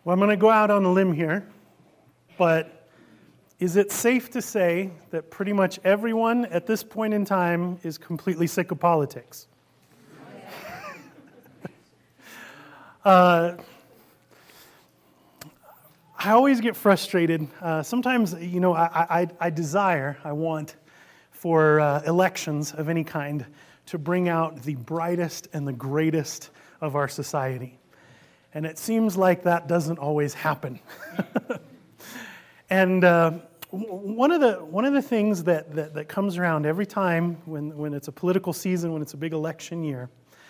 Well, I'm going to go out on a limb here, but is it safe to say that pretty much everyone at this point in time is completely sick of politics? I always get frustrated. Sometimes, I want for elections of any kind to bring out the brightest and the greatest of our society. And it seems like that doesn't always happen. And one of the things that comes around every time when it's a political season, when it's a big election year,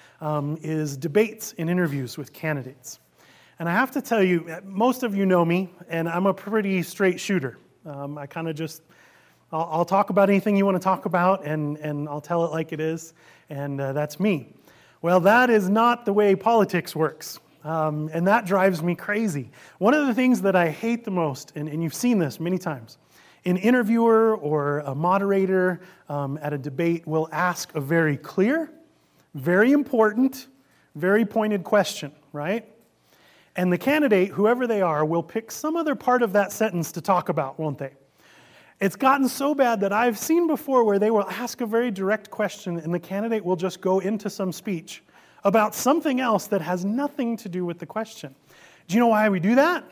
is debates and interviews with candidates. And I have to tell you, most of you know me, and I'm a pretty straight shooter. I kind of I'll talk about anything you want to talk about, and I'll tell it like it is, and that's me. Well, that is not the way politics works. And that drives me crazy. One of the things that I hate the most, and you've seen this many times, an interviewer or a moderator at a debate will ask a very clear, very important, very pointed question, right? And the candidate, whoever they are, will pick some other part of that sentence to talk about, won't they? It's gotten so bad that I've seen before where they will ask a very direct question and the candidate will just go into some speech about something else that has nothing to do with the question. Do you know why we do that?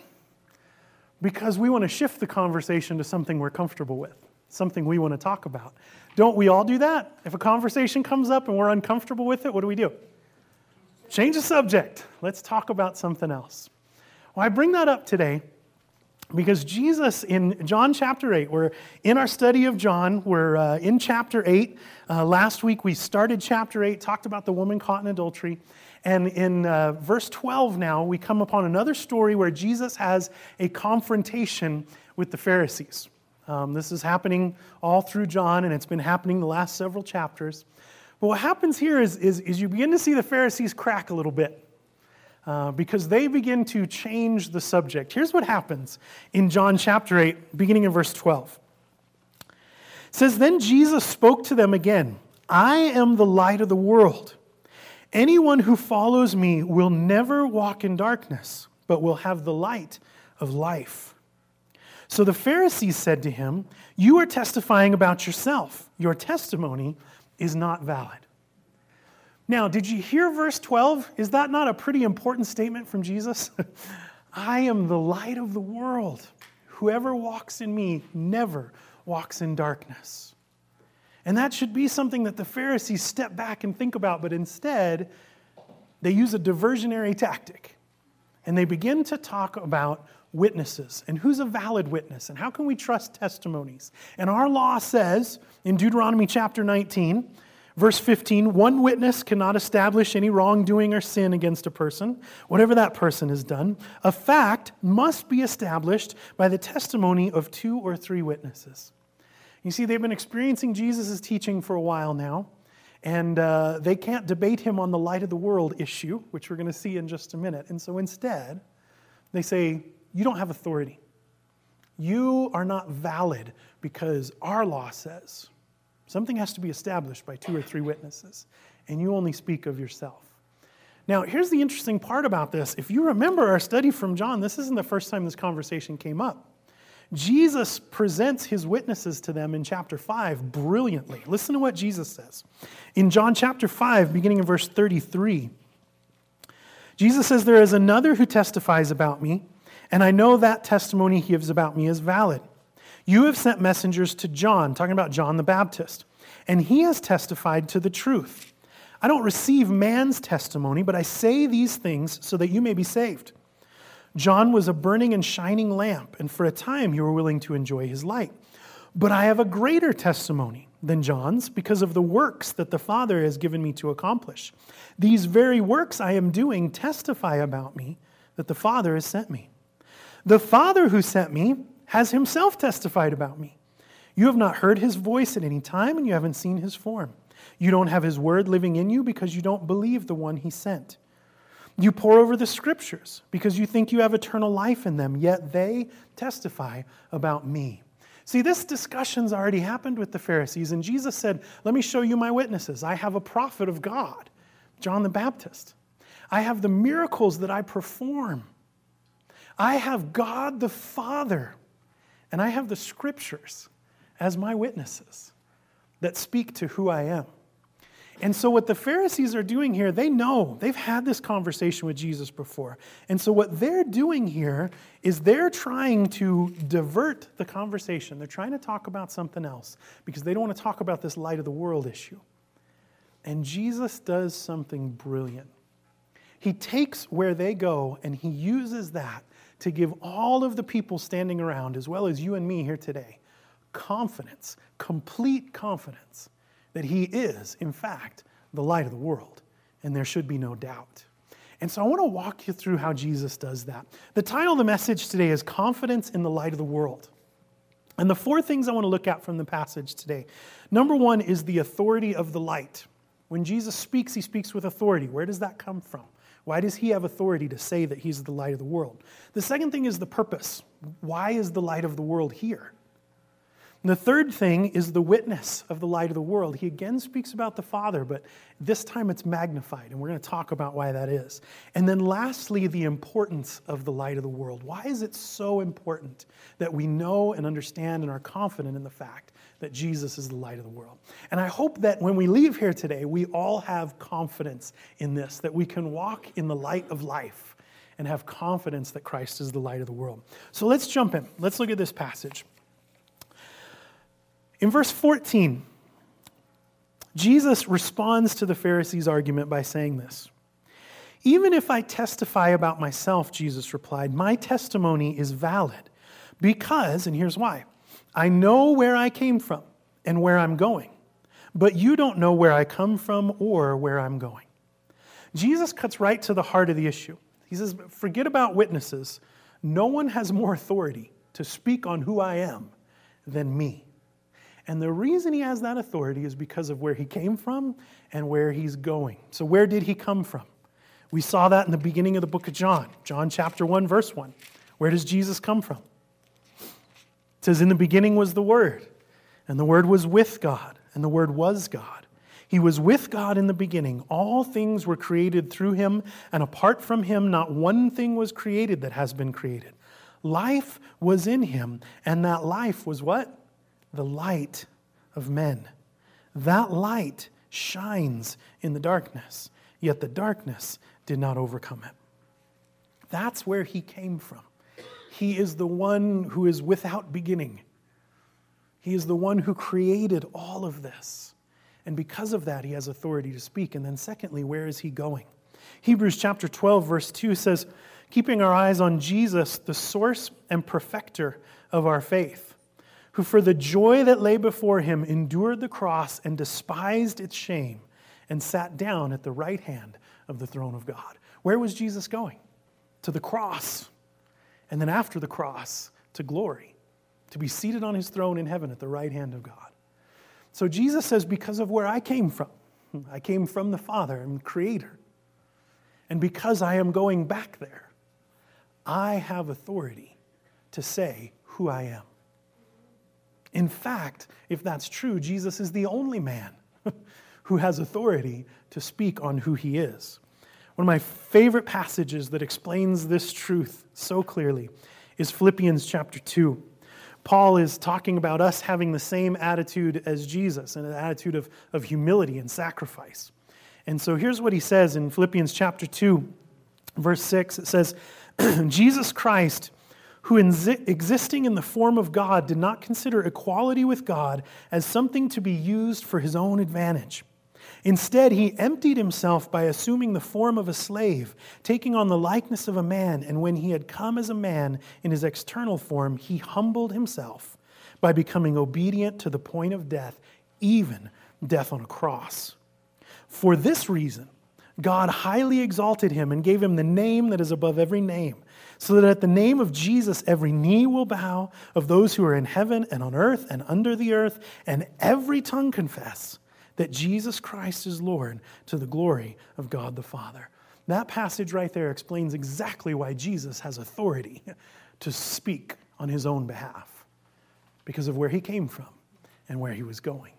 Because we want to shift the conversation to something we're comfortable with, something we want to talk about. Don't we all do that? If a conversation comes up and we're uncomfortable with it, what do? Change the subject. Let's talk about something else. Well, I bring that up today because Jesus in John chapter 8, we're in our study of John, we're in chapter 8. Last week we started chapter 8, talked about the woman caught in adultery. And in verse 12 now, we come upon another story where Jesus has a confrontation with the Pharisees. This is happening all through John, and it's been happening the last several chapters. But what happens here is you begin to see the Pharisees crack a little bit. Because they begin to change the subject. Here's what happens in John chapter 8, beginning in verse 12. It says, "Then Jesus spoke to them again, 'I am the light of the world. Anyone who follows me will never walk in darkness, but will have the light of life.' So the Pharisees said to him, 'You are testifying about yourself. Your testimony is not valid.'" Now, did you hear verse 12? Is that not a pretty important statement from Jesus? "I am the light of the world. Whoever walks in me never walks in darkness." And that should be something that the Pharisees step back and think about, but instead, they use a diversionary tactic. And they begin to talk about witnesses and who's a valid witness and how can we trust testimonies. And our law says in Deuteronomy chapter 19, Verse 15, "One witness cannot establish any wrongdoing or sin against a person, whatever that person has done. A fact must be established by the testimony of 2 or 3 witnesses." You see, they've been experiencing Jesus' teaching for a while now, and they can't debate him on the light of the world issue, which we're going to see in just a minute. And so instead, they say, "You don't have authority. You are not valid because our law says something has to be established by 2 or 3 witnesses, and you only speak of yourself." Now, here's the interesting part about this. If you remember our study from John, this isn't the first time this conversation came up. Jesus presents his witnesses to them in chapter 5 brilliantly. Listen to what Jesus says. In John chapter 5, beginning in verse 33, Jesus says, "There is another who testifies about me, and I know that testimony he gives about me is valid. You have sent messengers to John," talking about John the Baptist, "and he has testified to the truth. I don't receive man's testimony, but I say these things so that you may be saved. John was a burning and shining lamp, and for a time you were willing to enjoy his light. But I have a greater testimony than John's because of the works that the Father has given me to accomplish. These very works I am doing testify about me that the Father has sent me. The Father who sent me has himself testified about me. You have not heard his voice at any time, and you haven't seen his form. You don't have his word living in you because you don't believe the one he sent. You pore over the scriptures because you think you have eternal life in them, yet they testify about me." See, this discussion's already happened with the Pharisees, and Jesus said, "Let me show you my witnesses. I have a prophet of God, John the Baptist. I have the miracles that I perform. I have God the Father, and I have the Scriptures as my witnesses that speak to who I am. And so what the Pharisees are doing here, they know, they've had this conversation with Jesus before. And so what they're doing here is they're trying to divert the conversation. They're trying to talk about something else because they don't want to talk about this light of the world issue. And Jesus does something brilliant. He takes where they go and he uses that to give all of the people standing around, as well as you and me here today, confidence, complete confidence, that he is, in fact, the light of the world, and there should be no doubt. And so I want to walk you through how Jesus does that. The title of the message today is Confidence in the Light of the World. And the four things I want to look at from the passage today. Number one is the authority of the light. When Jesus speaks, he speaks with authority. Where does that come from? Why does he have authority to say that he's the light of the world? The second thing is the purpose. Why is the light of the world here? And the third thing is the witness of the light of the world. He again speaks about the Father, but this time it's magnified, and we're going to talk about why that is. And then lastly, the importance of the light of the world. Why is it so important that we know and understand and are confident in the fact that Jesus is the light of the world? And I hope that when we leave here today, we all have confidence in this, that we can walk in the light of life and have confidence that Christ is the light of the world. So let's jump in. Let's look at this passage. In verse 14, Jesus responds to the Pharisees' argument by saying this. Even if I testify about myself, Jesus replied, my testimony is valid because, and here's why, I know where I came from and where I'm going, but you don't know where I come from or where I'm going. Jesus cuts right to the heart of the issue. He says, forget about witnesses. No one has more authority to speak on who I am than me. And the reason he has that authority is because of where he came from and where he's going. So where did he come from? We saw that in the beginning of the book of John. John chapter 1, verse 1. Where does Jesus come from? It says, in the beginning was the Word, and the Word was with God, and the Word was God. He was with God in the beginning. All things were created through him, and apart from him, not one thing was created that has been created. Life was in him, and that life was what? The light of men. That light shines in the darkness, yet the darkness did not overcome it. That's where he came from. He is the one who is without beginning. He is the one who created all of this. And because of that, he has authority to speak. And then secondly, where is he going? Hebrews chapter 12, verse 2 says, keeping our eyes on Jesus, the source and perfecter of our faith, who for the joy that lay before him endured the cross and despised its shame and sat down at the right hand of the throne of God. Where was Jesus going? To the cross. And then after the cross, to glory, to be seated on his throne in heaven at the right hand of God. So Jesus says, because of where I came from the Father, I'm the Creator. And because I am going back there, I have authority to say who I am. In fact, if that's true, Jesus is the only man who has authority to speak on who he is. One of my favorite passages that explains this truth so clearly is Philippians chapter 2. Paul is talking about us having the same attitude as Jesus, an attitude of humility and sacrifice. And so here's what he says in Philippians chapter 2, verse 6. It says, Jesus Christ, who existing in the form of God did not consider equality with God as something to be used for his own advantage. Instead, he emptied himself by assuming the form of a slave, taking on the likeness of a man, and when he had come as a man in his external form, he humbled himself by becoming obedient to the point of death, even death on a cross. For this reason, God highly exalted him and gave him the name that is above every name, so that at the name of Jesus every knee will bow, of those who are in heaven and on earth and under the earth, and every tongue confess that Jesus Christ is Lord, to the glory of God the Father. That passage right there explains exactly why Jesus has authority to speak on his own behalf, because of where he came from and where he was going.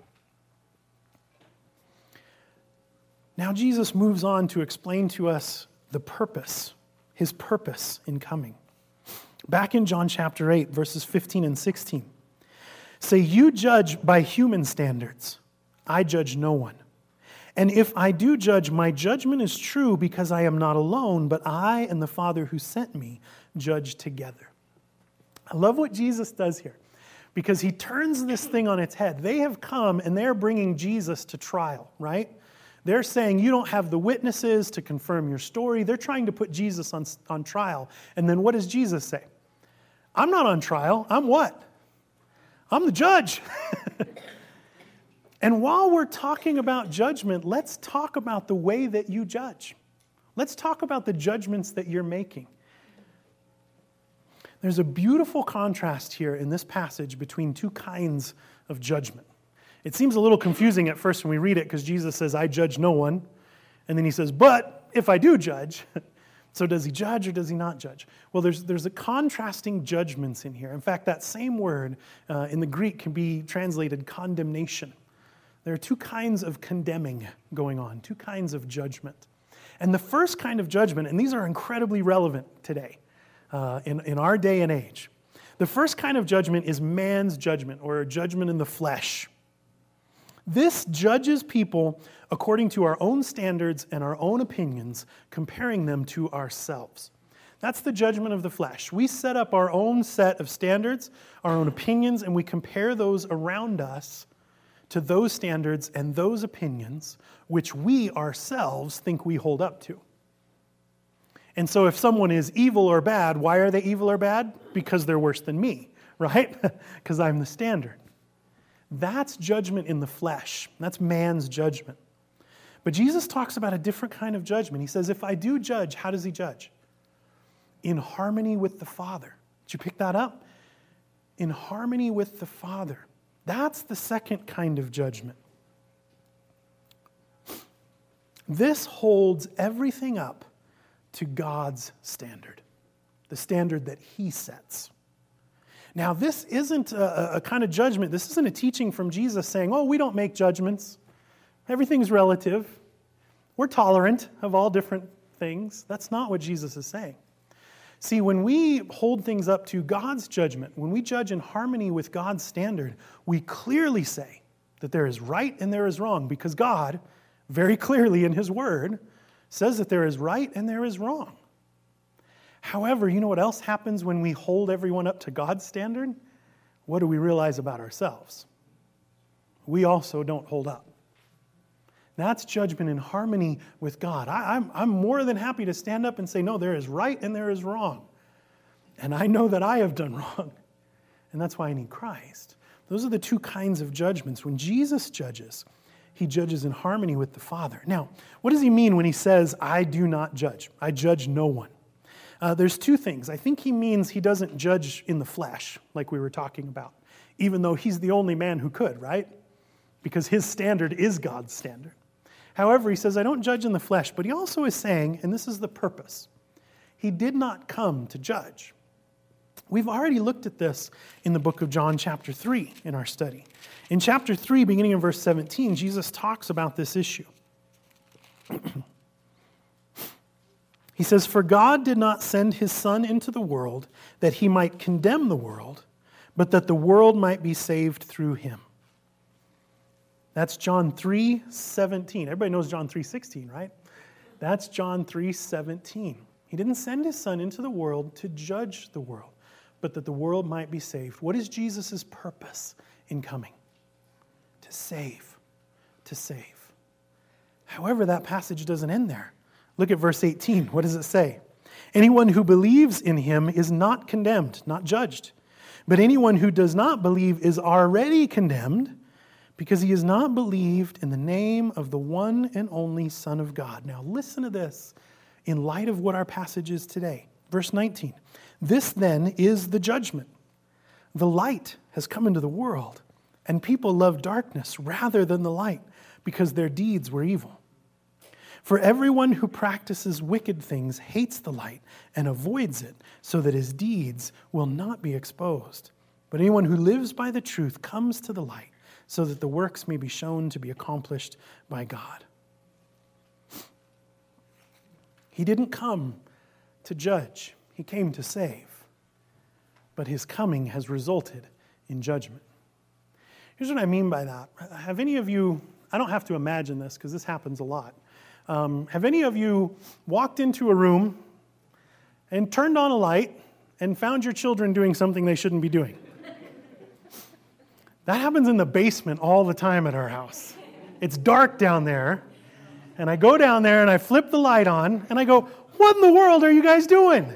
Now Jesus moves on to explain to us the purpose, his purpose in coming. Back in John chapter 8, verses 15 and 16. Say, you judge by human standards. I judge no one. And if I do judge, my judgment is true because I am not alone, but I and the Father who sent me judge together. I love what Jesus does here because he turns this thing on its head. They have come and they're bringing Jesus to trial, right? They're saying you don't have the witnesses to confirm your story. They're trying to put Jesus on trial. And then what does Jesus say? I'm not on trial. I'm what? I'm the judge. And while we're talking about judgment, let's talk about the way that you judge. Let's talk about the judgments that you're making. There's a beautiful contrast here in this passage between two kinds of judgment. It seems a little confusing at first when we read it because Jesus says, I judge no one. And then he says, but if I do judge, so does he judge or does he not judge? Well, there's a contrasting judgments in here. In fact, that same word in the Greek can be translated condemnation. There are two kinds of condemning going on, two kinds of judgment. And the first kind of judgment, and these are incredibly relevant today in our day and age. The first kind of judgment is man's judgment or judgment in the flesh. This judges people according to our own standards and our own opinions, comparing them to ourselves. That's the judgment of the flesh. We set up our own set of standards, our own opinions, and we compare those around us to those standards and those opinions which we ourselves think we hold up to. And so if someone is evil or bad, why are they evil or bad? Because they're worse than me, right? Because I'm the standard. That's judgment in the flesh. That's man's judgment. But Jesus talks about a different kind of judgment. He says, if I do judge, how does he judge? In harmony with the Father. Did you pick that up? In harmony with the Father. That's the second kind of judgment. This holds everything up to God's standard, the standard that he sets. Now, this isn't a kind of judgment. This isn't a teaching from Jesus saying, oh, we don't make judgments. Everything's relative. We're tolerant of all different things. That's not what Jesus is saying. See, when we hold things up to God's judgment, when we judge in harmony with God's standard, we clearly say that there is right and there is wrong, because God, very clearly in his word, says that there is right and there is wrong. However, you know what else happens when we hold everyone up to God's standard? What do we realize about ourselves? We also don't hold up. That's judgment in harmony with God. I'm more than happy to stand up and say, no, there is right and there is wrong. And I know that I have done wrong. And that's why I need Christ. Those are the two kinds of judgments. When Jesus judges, he judges in harmony with the Father. Now, what does he mean when he says, I do not judge? I judge no one. There's two things. I think he means he doesn't judge in the flesh, like we were talking about, even though he's the only man who could, right? Because his standard is God's standard. However, he says, I don't judge in the flesh, but he also is saying, and this is the purpose, he did not come to judge. We've already looked at this in the book of John chapter 3 in our study. In chapter 3, beginning in verse 17, Jesus talks about this issue. He says, for God did not send his Son into the world that he might condemn the world, but that the world might be saved through him. That's John 3:17. Everybody knows John 3:16, right? That's John 3:17. He didn't send his Son into the world to judge the world, but that the world might be saved. What is Jesus' purpose in coming? To save. To save. However, that passage doesn't end there. Look at verse 18. What does it say? Anyone who believes in him is not condemned, not judged. But anyone who does not believe is already condemned, because he has not believed in the name of the one and only Son of God. Now listen to this in light of what our passage is today. Verse 19. This then is the judgment. The light has come into the world, and people love darkness rather than the light, because their deeds were evil. For everyone who practices wicked things hates the light and avoids it, so that his deeds will not be exposed. But anyone who lives by the truth comes to the light, so that the works may be shown to be accomplished by God. He didn't come to judge. He came to save. but his coming has resulted in judgment. Here's what I mean by that. Have any of you, I don't have to imagine this because this happens a lot. Have any of you walked into a room and turned on a light and found your children doing something they shouldn't be doing? That happens in the basement all the time at our house. It's dark down there, and I go down there and I flip the light on, and I go, what in the world are you guys doing?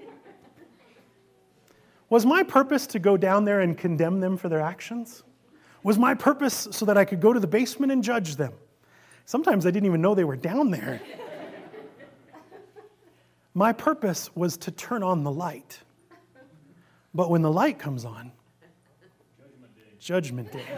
Was my purpose to go down there and condemn them for their actions? Was my purpose so that I could go to the basement and judge them? Sometimes I didn't even know they were down there. My purpose was to turn on the light. But when the light comes on, Judgment Day.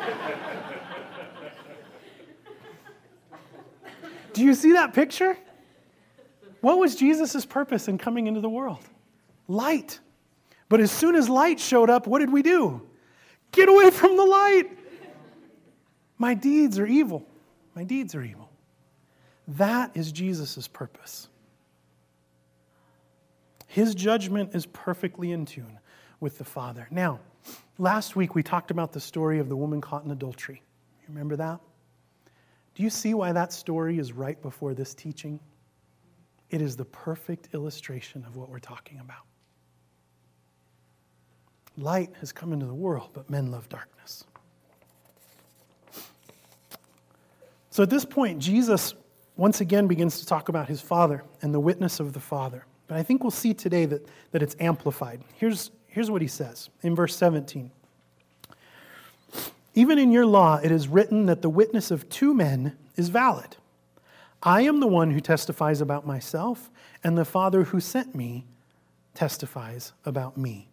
Do you see that picture? What was Jesus' purpose in coming into the world? Light. But as soon as light showed up, what did we do? Get away from the light. My deeds are evil. My deeds are evil. That is Jesus' purpose. His judgment is perfectly in tune with the Father. Now, last week we talked about the story of the woman caught in adultery. You remember that? Do you see why that story is right before this teaching? It is the perfect illustration of what we're talking about. Light has come into the world, but men love darkness. So at this point, Jesus once again begins to talk about his Father and the witness of the Father. But I think we'll see today that it's amplified. Here's what he says in verse 17. Even in your law, it is written that the witness of two men is valid. I am the one who testifies about myself, and the Father who sent me testifies about me.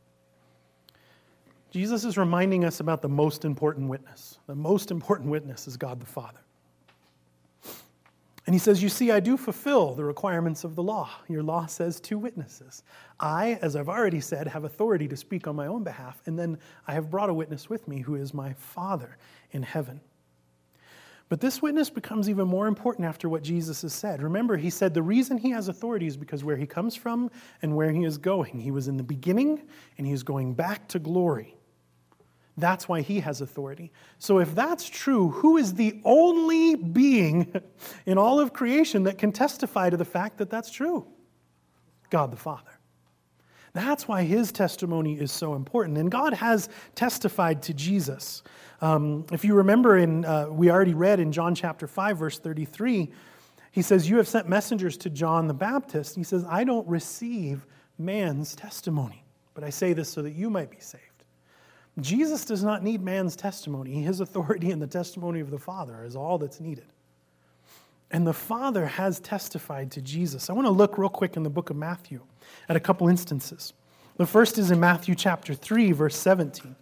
Jesus is reminding us about the most important witness. The most important witness is God the Father. And he says, you see, I do fulfill the requirements of the law. Your law says two witnesses. I, as I've already said, have authority to speak on my own behalf, and then I have brought a witness with me who is my Father in heaven. But this witness becomes even more important after what Jesus has said. Remember, he said the reason he has authority is because where he comes from and where he is going. He was in the beginning, and he is going back to glory. That's why he has authority. So if that's true, who is the only being in all of creation that can testify to the fact that that's true? God the Father. That's why his testimony is so important. And God has testified to Jesus. If you remember, we already read in John chapter 5, verse 33, he says, you have sent messengers to John the Baptist. He says, I don't receive man's testimony, but I say this so that you might be saved. Jesus does not need man's testimony. His authority and the testimony of the Father is all that's needed. And the Father has testified to Jesus. I want to look real quick in the book of Matthew at a couple instances. The first is in Matthew chapter 3, verse 17.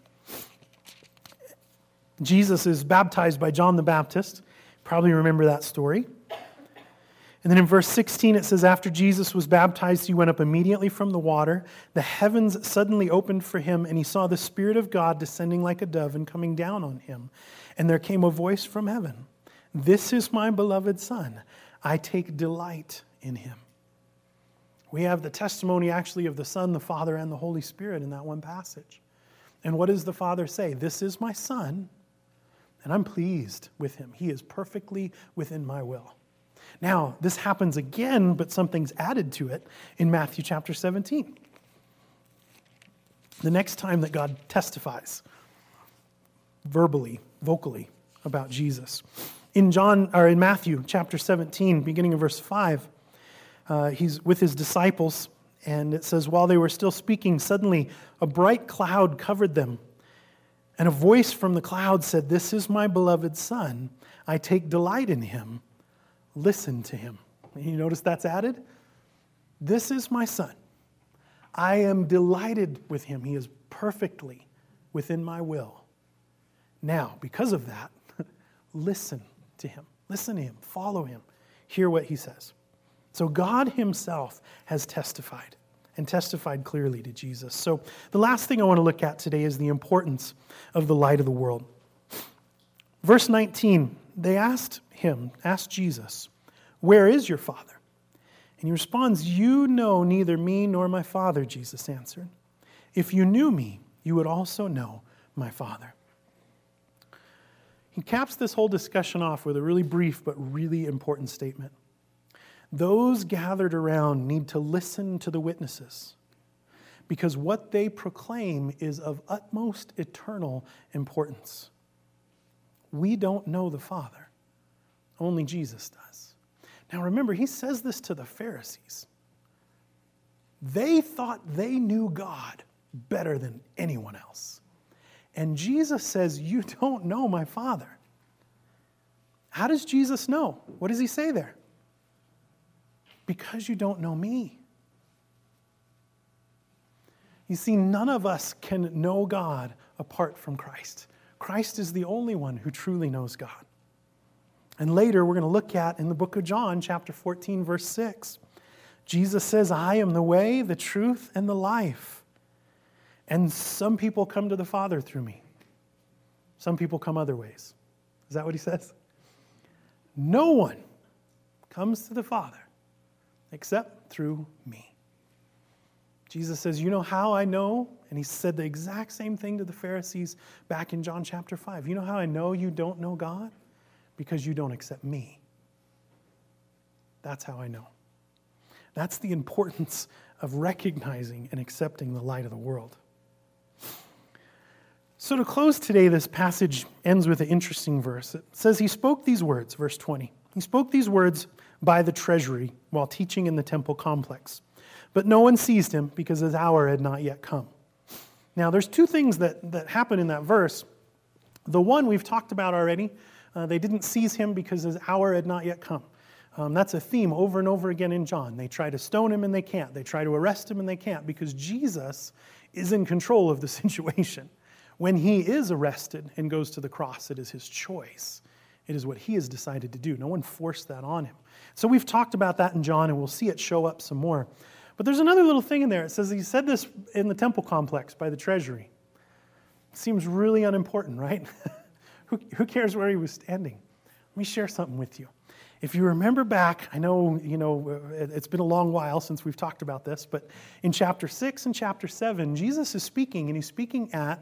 Jesus is baptized by John the Baptist. Probably remember that story. And then in verse 16 it says, after Jesus was baptized, he went up immediately from the water. The heavens suddenly opened for him, and he saw the Spirit of God descending like a dove and coming down on him. And there came a voice from heaven, this is my beloved Son. I take delight in him. We have the testimony actually of the Son, the Father, and the Holy Spirit in that one passage. And what does the Father say? This is my Son, and I'm pleased with him. He is perfectly within my will. Now, this happens again, but something's added to it in Matthew chapter 17. The next time that God testifies verbally, vocally about Jesus. In Matthew chapter 17, beginning of verse 5, he's with his disciples, and it says, while they were still speaking, suddenly a bright cloud covered them, and a voice from the cloud said, this is my beloved Son. I take delight in him. Listen to him. You notice that's added? This is my Son. I am delighted with him. He is perfectly within my will. Now, because of that, listen to him. Listen to him. Follow him. Hear what he says. So God himself has testified, and testified clearly to Jesus. So the last thing I want to look at today is the importance of the light of the world. Verse 19, they asked Jesus, where is your Father? And he responds, you know neither me nor my Father, Jesus answered. If you knew me, you would also know my Father. He caps this whole discussion off with a really brief but really important statement. Those gathered around need to listen to the witnesses, because what they proclaim is of utmost eternal importance. We don't know the Father. Only Jesus does. Now remember, he says this to the Pharisees. They thought they knew God better than anyone else. And Jesus says, you don't know my Father. How does Jesus know? What does he say there? Because you don't know me. You see, none of us can know God apart from Christ. Christ is the only one who truly knows God. And later we're going to look at, in the book of John, chapter 14, verse 6, Jesus says, I am the way, the truth, and the life. And some people come to the Father through me. Some people come other ways. Is that what he says? No one comes to the Father except through me. Jesus says, you know how I know? And he said the exact same thing to the Pharisees back in John chapter 5. You know how I know you don't know God? Because you don't accept me. That's how I know. That's the importance of recognizing and accepting the light of the world. So to close today, this passage ends with an interesting verse. It says he spoke these words, verse 20. He spoke these words by the treasury while teaching in the temple complex. But no one seized him because his hour had not yet come. Now, there's two things that happen in that verse. The one we've talked about already. They didn't seize him because his hour had not yet come. That's a theme over and over again in John. They try to stone him and they can't. They try to arrest him and they can't because Jesus is in control of the situation. When he is arrested and goes to the cross, it is his choice. It is what he has decided to do. No one forced that on him. So we've talked about that in John, and we'll see it show up some more. But there's another little thing in there. It says he said this in the temple complex by the treasury. Seems really unimportant, right? Who cares where he was standing? Let me share something with you. If you remember back, I know, it's been a long while since we've talked about this, but in chapter 6 and chapter 7, Jesus is speaking, and he's speaking at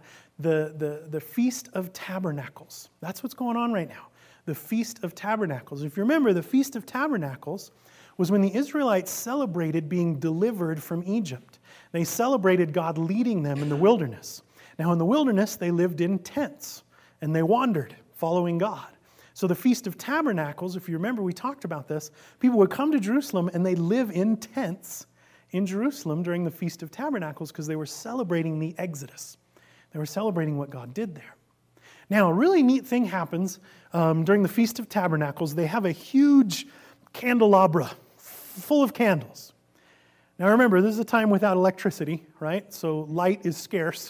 the Feast of Tabernacles. That's what's going on right now, the Feast of Tabernacles. If you remember, the Feast of Tabernacles was when the Israelites celebrated being delivered from Egypt. They celebrated God leading them in the wilderness. Now, in the wilderness, they lived in tents, and they wandered, following God. So the Feast of Tabernacles, if you remember, we talked about this. People would come to Jerusalem and they live in tents in Jerusalem during the Feast of Tabernacles because they were celebrating the Exodus. They were celebrating what God did there. Now, a really neat thing happens during the Feast of Tabernacles. They have a huge candelabra full of candles. Now remember, this is a time without electricity, right? So light is scarce.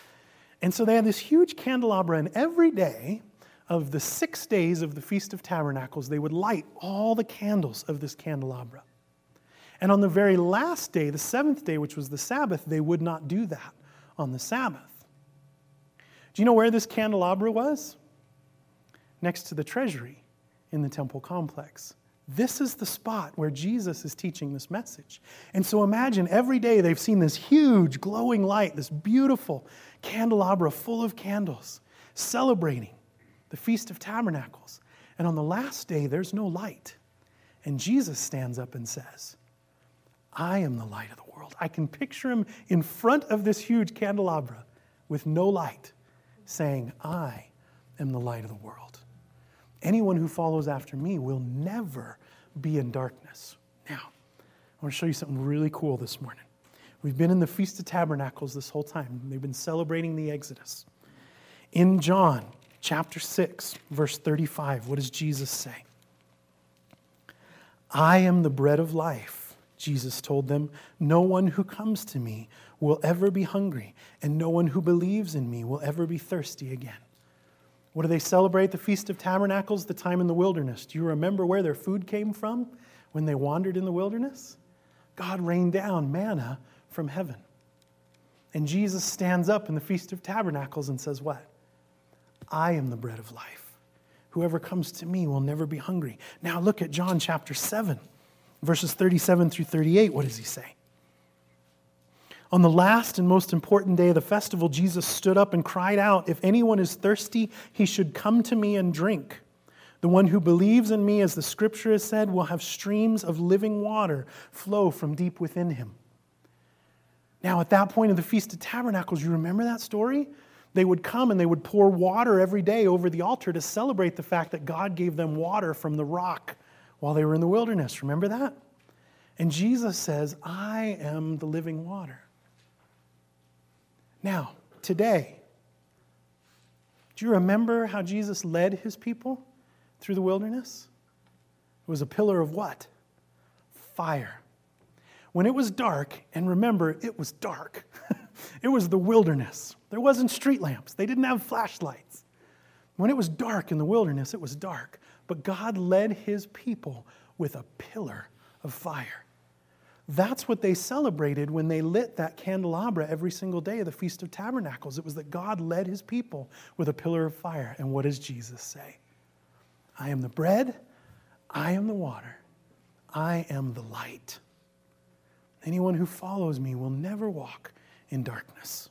And so they had this huge candelabra, and every day of the 6 days of the Feast of Tabernacles, they would light all the candles of this candelabra. And on the very last day, the seventh day, which was the Sabbath, they would not do that on the Sabbath. Do you know where this candelabra was? Next to the treasury in the temple complex. This is the spot where Jesus is teaching this message. And so imagine every day they've seen this huge glowing light, this beautiful candelabra full of candles, celebrating the Feast of Tabernacles. And on the last day, there's no light. And Jesus stands up and says, I am the light of the world. I can picture him in front of this huge candelabra with no light, saying, I am the light of the world. Anyone who follows after me will never be in darkness. Now, I want to show you something really cool this morning. We've been in the Feast of Tabernacles this whole time. They've been celebrating the Exodus. In John chapter 6, verse 35, what does Jesus say? I am the bread of life, Jesus told them. No one who comes to me will ever be hungry, and no one who believes in me will ever be thirsty again. What do they celebrate the Feast of Tabernacles? The time in the wilderness. Do you remember where their food came from when they wandered in the wilderness? God rained down manna from heaven. And Jesus stands up in the Feast of Tabernacles and says what? I am the bread of life. Whoever comes to me will never be hungry. Now look at John chapter 7, verses 37 through 38. What does he say? On the last and most important day of the festival, Jesus stood up and cried out, "If anyone is thirsty, he should come to me and drink. The one who believes in me, as the scripture has said, will have streams of living water flow from deep within him." Now, at that point of the Feast of Tabernacles, you remember that story? They would come and they would pour water every day over the altar to celebrate the fact that God gave them water from the rock while they were in the wilderness. Remember that? And Jesus says, "I am the living water." Now, today, do you remember how Jesus led his people through the wilderness? It was a pillar of what? Fire. When it was dark, and remember, it was dark. It was the wilderness. There wasn't street lamps. They didn't have flashlights. When it was dark in the wilderness, it was dark. But God led his people with a pillar of fire. That's what they celebrated when they lit that candelabra every single day of the Feast of Tabernacles. It was that God led his people with a pillar of fire. And what does Jesus say? "I am the bread, I am the water, I am the light. Anyone who follows me will never walk in darkness."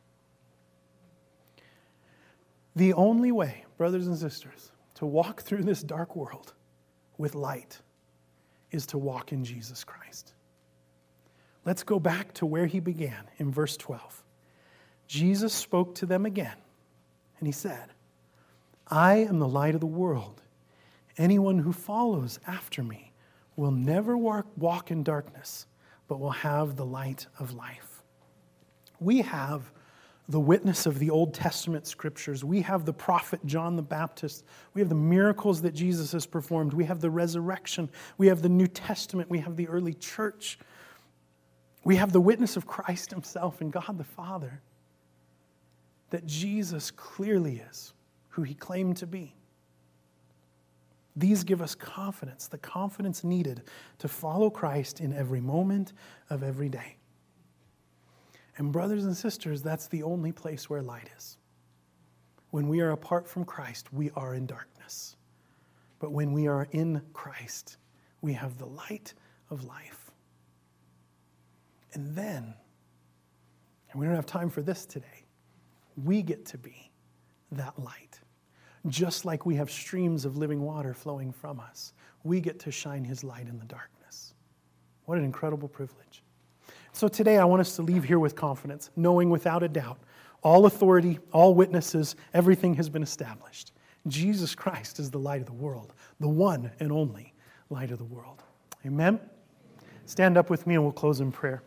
The only way, brothers and sisters, to walk through this dark world with light is to walk in Jesus Christ. Let's go back to where he began in verse 12. Jesus spoke to them again, and he said, "I am the light of the world. Anyone who follows after me will never walk in darkness, but will have the light of life." We have the witness of the Old Testament scriptures. We have the prophet John the Baptist. We have the miracles that Jesus has performed. We have the resurrection. We have the New Testament. We have the early church. We have the witness of Christ himself and God the Father, that Jesus clearly is who he claimed to be. These give us confidence, the confidence needed to follow Christ in every moment of every day. And brothers and sisters, that's the only place where light is. When we are apart from Christ, we are in darkness. But when we are in Christ, we have the light of life. And then, and we don't have time for this today, we get to be that light. Just like we have streams of living water flowing from us, we get to shine his light in the darkness. What an incredible privilege. So today I want us to leave here with confidence, knowing without a doubt, all authority, all witnesses, everything has been established. Jesus Christ is the light of the world, the one and only light of the world. Amen? Stand up with me and we'll close in prayer.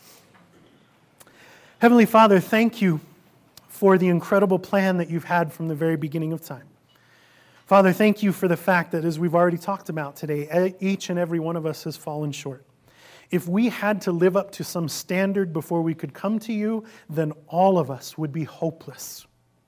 Heavenly Father, thank you for the incredible plan that you've had from the very beginning of time. Father, thank you for the fact that, as we've already talked about today, each and every one of us has fallen short. If we had to live up to some standard before we could come to you, then all of us would be hopeless.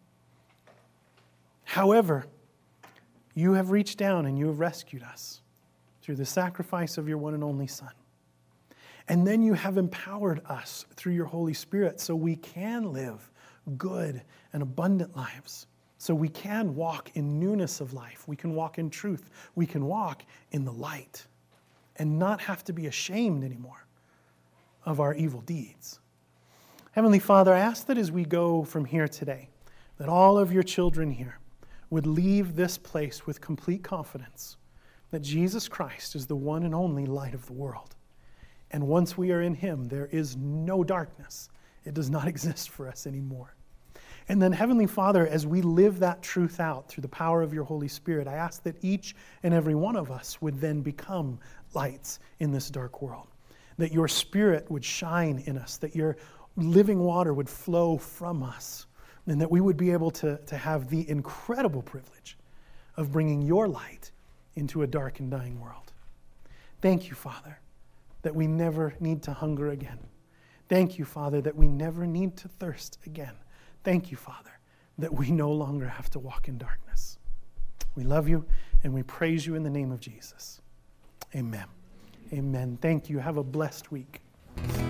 However, you have reached down and you have rescued us through the sacrifice of your one and only Son. And then you have empowered us through your Holy Spirit so we can live good and abundant lives. So we can walk in newness of life. We can walk in truth. We can walk in the light and not have to be ashamed anymore of our evil deeds. Heavenly Father, I ask that as we go from here today, that all of your children here would leave this place with complete confidence that Jesus Christ is the one and only light of the world. And once we are in him, there is no darkness. It does not exist for us anymore. And then, Heavenly Father, as we live that truth out through the power of your Holy Spirit, I ask that each and every one of us would then become lights in this dark world. That your Spirit would shine in us, that your living water would flow from us, and that we would be able to have the incredible privilege of bringing your light into a dark and dying world. Thank you, Father, that we never need to hunger again. Thank you, Father, that we never need to thirst again. Thank you, Father, that we no longer have to walk in darkness. We love you and we praise you in the name of Jesus. Amen. Amen. Thank you. Have a blessed week.